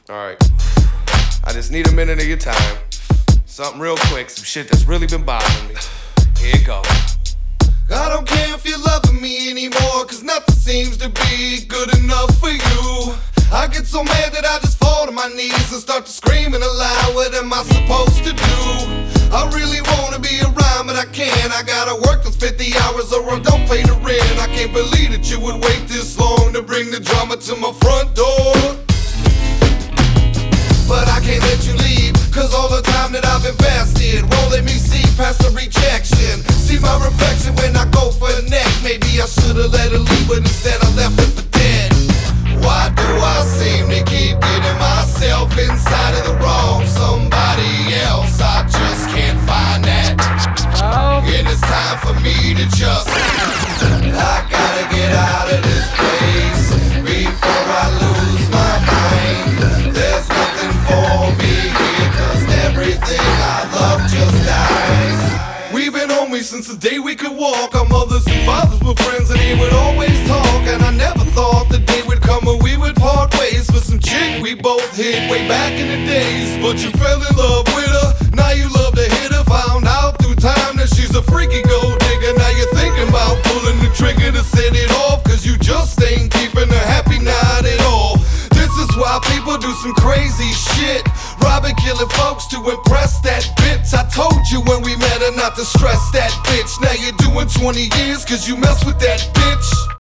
Alright, I just need a minute of your time. Something real quick, some shit that's really been bothering me. Here it goes. I don't care if you're loving me anymore, cause nothing seems to be good enough for you. I get so mad that I just fall to my knees and start to scream and aloud, what am I supposed to do? I really wanna be around, but I can't. I gotta work those 50 hours or I don't pay the rent. I can't believe that you would wait this long to bring the drama to my front door. But I can't let you leave, cause all the time that I've invested won't let me see past the rejection. See my reflection when I go for the neck. Maybe I should've let her leave, but instead I left her for dead. Why do I seem to keep getting myself inside of the wrong somebody else? I just can't find that. And it's time for me to just I gotta get out of this place before I lose my mind. There's nothing for me here, cause everything I love just dies. We've been homies since the day we could walk. Our mothers and fathers were friends and they would always talk. And I never thought the day would come when we would part ways for some chick we both hit way back in the days. But you fell in love with her, now you love to hit her. Found out through time that she's a freaky gold digger. Now you're thinking about pulling the trigger to set it off, cause you just ain't keeping her happy, not at all. This is why people do some crazy shit, robbing, killing folks to impress that bitch. I told you when we met her not to stress that bitch. Now you're doing 20 years cause you mess with that bitch.